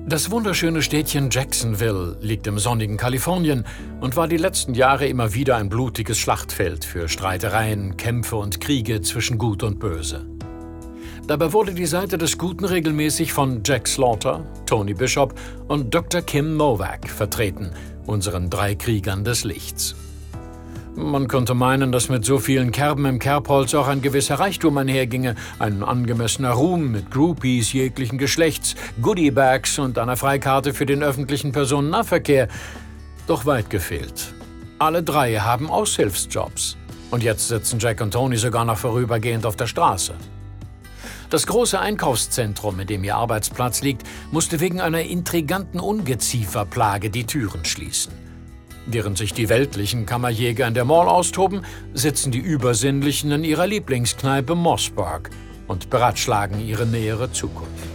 Das wunderschöne Städtchen Jacksonville liegt im sonnigen Kalifornien und war die letzten Jahre immer wieder ein blutiges Schlachtfeld für Streitereien, Kämpfe und Kriege zwischen Gut und Böse. Dabei wurde die Seite des Guten regelmäßig von Jack Slaughter, Tony Bishop und Dr. Kim Novak vertreten, unseren 3 Kriegern des Lichts. Man könnte meinen, dass mit so vielen Kerben im Kerbholz auch ein gewisser Reichtum einherginge, ein angemessener Ruhm mit Groupies jeglichen Geschlechts, Goodiebags und einer Freikarte für den öffentlichen Personennahverkehr. Doch weit gefehlt. Alle 3 haben Aushilfsjobs. Und jetzt sitzen Jack und Tony sogar noch vorübergehend auf der Straße. Das große Einkaufszentrum, in dem ihr Arbeitsplatz liegt, musste wegen einer intriganten Ungezieferplage die Türen schließen. Während sich die weltlichen Kammerjäger in der Mall austoben, sitzen die Übersinnlichen in ihrer Lieblingskneipe Mossberg und beratschlagen ihre nähere Zukunft.